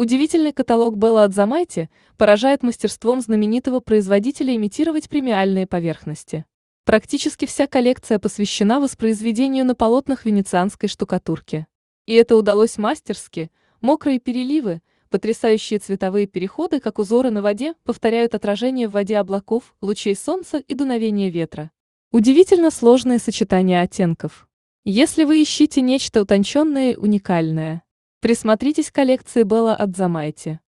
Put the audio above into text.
Удивительный каталог Белла Адзамайти поражает мастерством знаменитого производителя имитировать премиальные поверхности. Практически вся коллекция посвящена воспроизведению на полотнах венецианской штукатурки. И это удалось мастерски: мокрые переливы, потрясающие цветовые переходы, как узоры на воде, повторяют отражение в воде облаков, лучей солнца и дуновения ветра. Удивительно сложное сочетание оттенков. Если вы ищете нечто утонченное и уникальное, присмотритесь к коллекции Белла Адзамайти.